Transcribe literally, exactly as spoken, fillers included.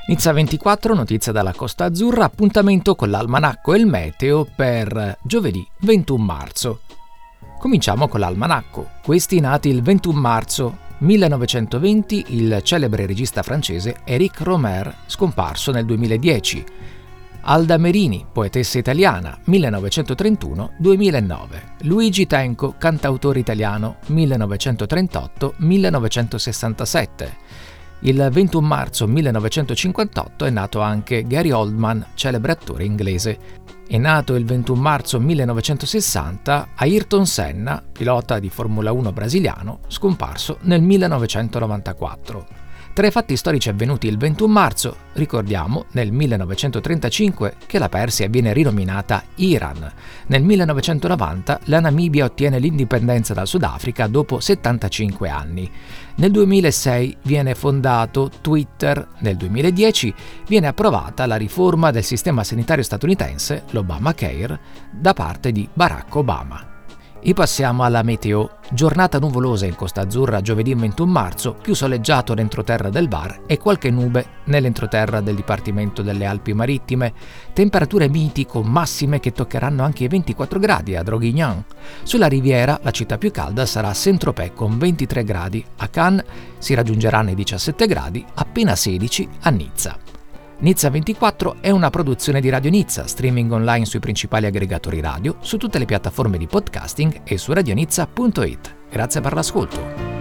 Nizza ventiquattro, notizia dalla Costa Azzurra, appuntamento con l'almanacco e il meteo per giovedì ventuno marzo. Cominciamo con l'almanacco. Questi nati il ventuno marzo millenovecentoventi, il celebre regista francese Éric Rohmer, scomparso nel duemiladieci. Alda Merini, poetessa italiana, millenovecentotrentuno duemilanove. Luigi Tenco, cantautore italiano, millenovecentotrentotto millenovecentosessantasette. Il ventuno marzo millenovecentocinquantotto è nato anche Gary Oldman, celebre attore inglese. È nato il ventuno marzo millenovecentosessanta Ayrton Senna, pilota di Formula uno brasiliano, scomparso nel millenovecentonovantaquattro. Tre fatti storici avvenuti il ventuno marzo. Ricordiamo nel millenovecentotrentacinque che la Persia viene rinominata Iran. Nel millenovecentonovanta la Namibia ottiene l'indipendenza dal Sudafrica dopo settantacinque anni. Nel duemilasei viene fondato Twitter. Nel duemiladieci viene approvata la riforma del sistema sanitario statunitense, l'Obamacare, da parte di Barack Obama. E passiamo alla meteo. Giornata nuvolosa in Costa Azzurra giovedì ventuno marzo, più soleggiato all'entroterra del Var e qualche nube nell'entroterra del Dipartimento delle Alpi Marittime. Temperature miti con massime che toccheranno anche i ventiquattro gradi a Droguignan. Sulla riviera la città più calda sarà Saint-Tropez con ventitré gradi, a Cannes si raggiungeranno i diciassette gradi, appena sedici a Nizza. Nizza ventiquattro è una produzione di Radio Nizza, streaming online sui principali aggregatori radio, su tutte le piattaforme di podcasting e su radionizza punto it. Grazie per l'ascolto.